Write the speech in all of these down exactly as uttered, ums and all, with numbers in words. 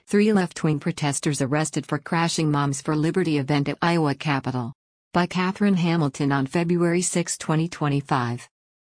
Three left-wing protesters arrested for crashing Moms for Liberty event at Iowa Capitol. By Catherine Hamilton on February sixth, twenty twenty-five.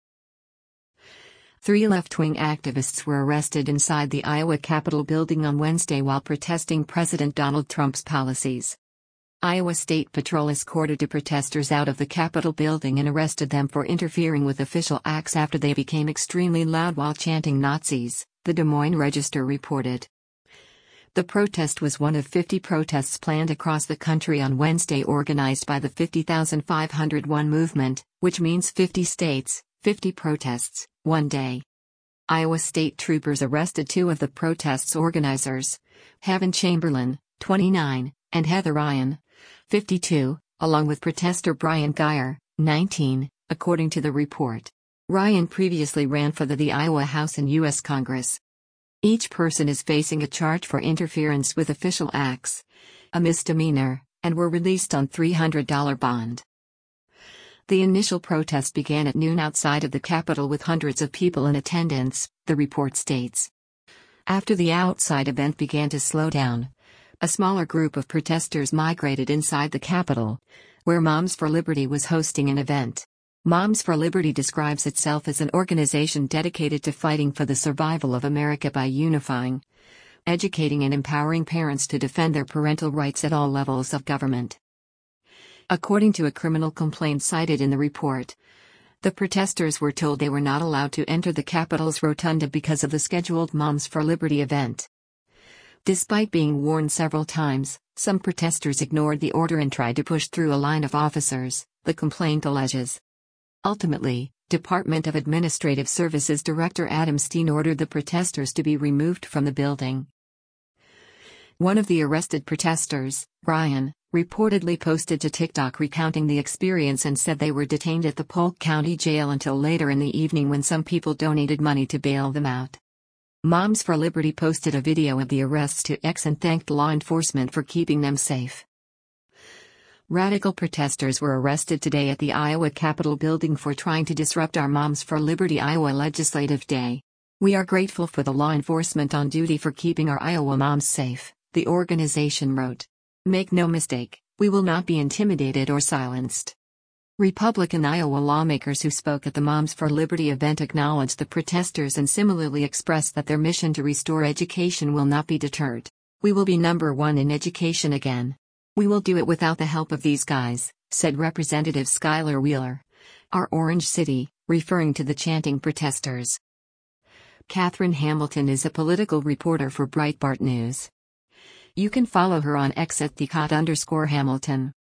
Three left-wing activists were arrested inside the Iowa Capitol building on Wednesday while protesting President Donald Trump's policies. Iowa State Patrol escorted the protesters out of the Capitol building and arrested them for interfering with official acts after they became extremely loud while chanting Nazis, the Des Moines Register reported. The protest was one of fifty protests planned across the country on Wednesday, organized by the fifty thousand five hundred one movement, which means fifty states, fifty protests, one day. Iowa state troopers arrested two of the protest's organizers, Heaven Chamberlain, twenty-nine, and Heather Ryan, fifty-two, along with protester Brian Geyer, nineteen, according to the report. Ryan previously ran for the, the Iowa House and U S Congress. Each person is facing a charge for interference with official acts, a misdemeanor, and were released on three hundred dollars bond. The initial protest began at noon outside of the Capitol with hundreds of people in attendance, the report states. After the outside event began to slow down, a smaller group of protesters migrated inside the Capitol, where Moms for Liberty was hosting an event. Moms for Liberty describes itself as an organization dedicated to fighting for the survival of America by unifying, educating and empowering parents to defend their parental rights at all levels of government. According to a criminal complaint cited in the report, the protesters were told they were not allowed to enter the Capitol's rotunda because of the scheduled Moms for Liberty event. Despite being warned several times, some protesters ignored the order and tried to push through a line of officers, the complaint alleges. Ultimately, Department of Administrative Services Director Adam Steen ordered the protesters to be removed from the building. One of the arrested protesters, Ryan, reportedly posted to TikTok recounting the experience and said they were detained at the Polk County Jail until later in the evening when some people donated money to bail them out. Moms for Liberty posted a video of the arrests to X and thanked law enforcement for keeping them safe. Radical protesters were arrested today at the Iowa Capitol building for trying to disrupt our Moms for Liberty Iowa Legislative Day. We are grateful for the law enforcement on duty for keeping our Iowa moms safe, the organization wrote. Make no mistake, we will not be intimidated or silenced. Republican Iowa lawmakers who spoke at the Moms for Liberty event acknowledged the protesters and similarly expressed that their mission to restore education will not be deterred. We will be number one in education again. We will do it without the help of these guys, said Representative Skylar Wheeler. Our Orange City, referring to the chanting protesters. Catherine Hamilton is a political reporter for Breitbart News. You can follow her on X at the Cot underscore Hamilton.